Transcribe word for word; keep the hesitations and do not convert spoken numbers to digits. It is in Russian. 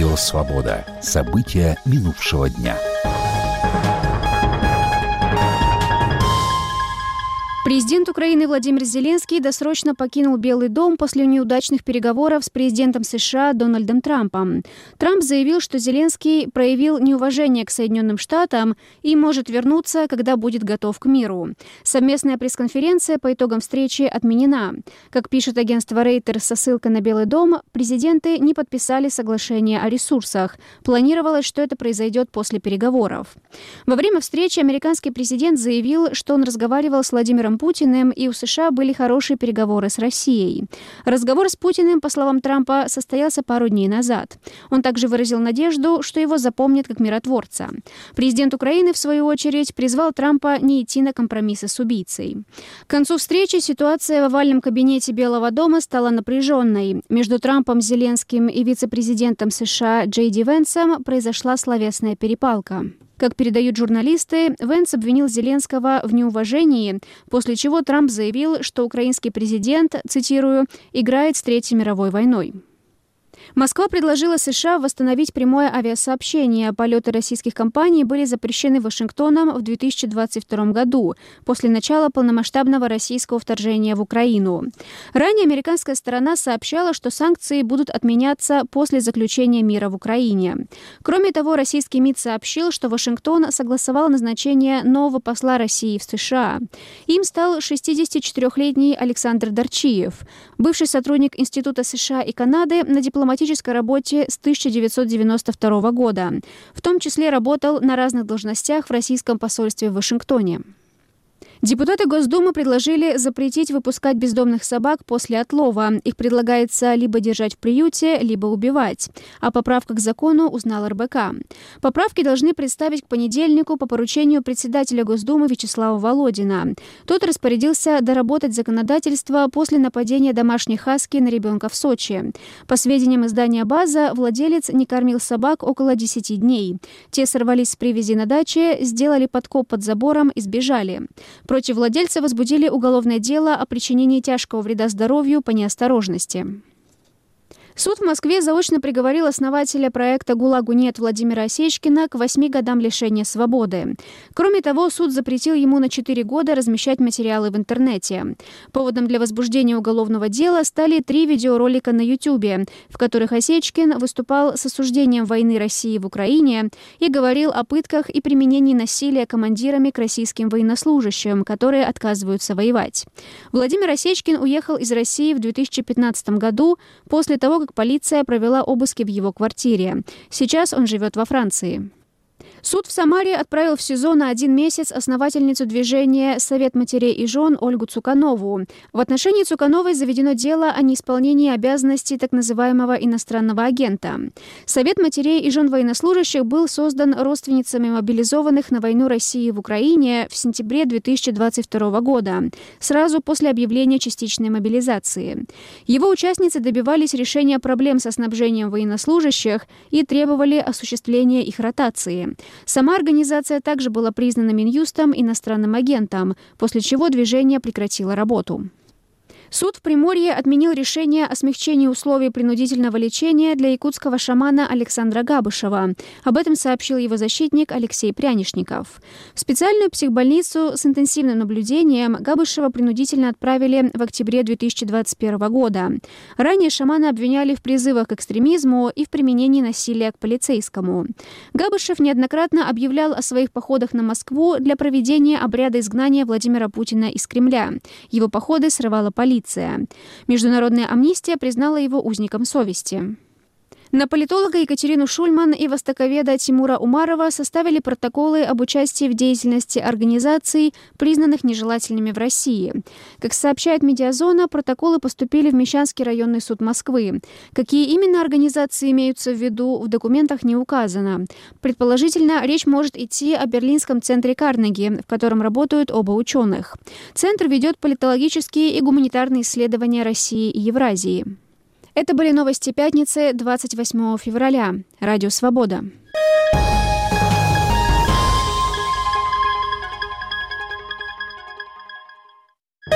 Радио «Свобода». События минувшего дня. Президент Украины Владимир Зеленский досрочно покинул Белый дом после неудачных переговоров с президентом США Дональдом Трампом. Трамп заявил, что Зеленский проявил неуважение к Соединенным Штатам и может вернуться, когда будет готов к миру. Совместная пресс-конференция по итогам встречи отменена. Как пишет агентство Reuters со ссылкой на Белый дом, президенты не подписали соглашение о ресурсах. Планировалось, что это произойдет после переговоров. Во время встречи американский президент заявил, что он разговаривал с Владимиром Путиным, и у США были хорошие переговоры с Россией. Разговор с Путиным, по словам Трампа, состоялся пару дней назад. Он также выразил надежду, что его запомнят как миротворца. Президент Украины, в свою очередь, призвал Трампа не идти на компромиссы с убийцей. К концу встречи ситуация в овальном кабинете Белого дома стала напряженной. Между Трампом, Зеленским и вице-президентом США Джей Ди Венсом произошла словесная перепалка. Как передают журналисты, Венс обвинил Зеленского в неуважении, после чего Трамп заявил, что украинский президент, цитирую, «играет с Третьей мировой войной». Москва предложила США восстановить прямое авиасообщение. Полеты российских компаний были запрещены Вашингтоном в две тысячи двадцать втором году, после начала полномасштабного российского вторжения в Украину. Ранее американская сторона сообщала, что санкции будут отменяться после заключения мира в Украине. Кроме того, российский МИД сообщил, что Вашингтон согласовал назначение нового посла России в США. Им стал шестидесятичетырёхлетний Александр Дарчиев, бывший сотрудник Института США и Канады на дипломатической работе с тысяча девятьсот девяносто второго года. В том числе работал на разных должностях в российском посольстве в Вашингтоне. Депутаты Госдумы предложили запретить выпускать бездомных собак после отлова. Их предлагается либо держать в приюте, либо убивать. О поправках к закону узнал эр бэ ка. Поправки должны представить к понедельнику по поручению председателя Госдумы Вячеслава Володина. Тот распорядился доработать законодательство после нападения домашней хаски на ребенка в Сочи. По сведениям издания «База», владелец не кормил собак около десяти дней. Те сорвались с привязи на даче, сделали подкоп под забором и сбежали. Против владельца возбудили уголовное дело о причинении тяжкого вреда здоровью по неосторожности. Суд в Москве заочно приговорил основателя проекта «ГУЛАГу нет» Владимира Осечкина к восьми годам лишения свободы. Кроме того, суд запретил ему на четыре года размещать материалы в интернете. Поводом для возбуждения уголовного дела стали три видеоролика на Ютубе, в которых Осечкин выступал с осуждением войны России в Украине и говорил о пытках и применении насилия командирами к российским военнослужащим, которые отказываются воевать. Владимир Осечкин уехал из России в две тысячи пятнадцатом году после того, как полиция провела обыски в его квартире. Сейчас он живет во Франции. Суд в Самаре отправил в СИЗО на один месяц основательницу движения «Совет матерей и жен» Ольгу Цуканову. В отношении Цукановой заведено дело о неисполнении обязанностей так называемого иностранного агента. Совет матерей и жен военнослужащих был создан родственницами мобилизованных на войну России в Украине в сентябре две тысячи двадцать второго года, сразу после объявления частичной мобилизации. Его участницы добивались решения проблем со снабжением военнослужащих и требовали осуществления их ротации. Сама организация также была признана Минюстом иностранным агентом, после чего движение прекратило работу. Суд в Приморье отменил решение о смягчении условий принудительного лечения для якутского шамана Александра Габышева. Об этом сообщил его защитник Алексей Прянишников. В специальную психбольницу с интенсивным наблюдением Габышева принудительно отправили в октябре две тысячи двадцать первого года. Ранее шамана обвиняли в призывах к экстремизму и в применении насилия к полицейскому. Габышев неоднократно объявлял о своих походах на Москву для проведения обряда изгнания Владимира Путина из Кремля. Его походы срывала полиция. Международная амнистия признала его узником совести. На политолога Екатерину Шульман и востоковеда Тимура Умарова составили протоколы об участии в деятельности организаций, признанных нежелательными в России. Как сообщает «Медиазона», протоколы поступили в Мещанский районный суд Москвы. Какие именно организации имеются в виду, в документах не указано. Предположительно, речь может идти о Берлинском центре Карнеги, в котором работают оба ученых. Центр ведет политологические и гуманитарные исследования России и Евразии. Это были новости пятницы, двадцать восьмого февраля. Радио «Свобода».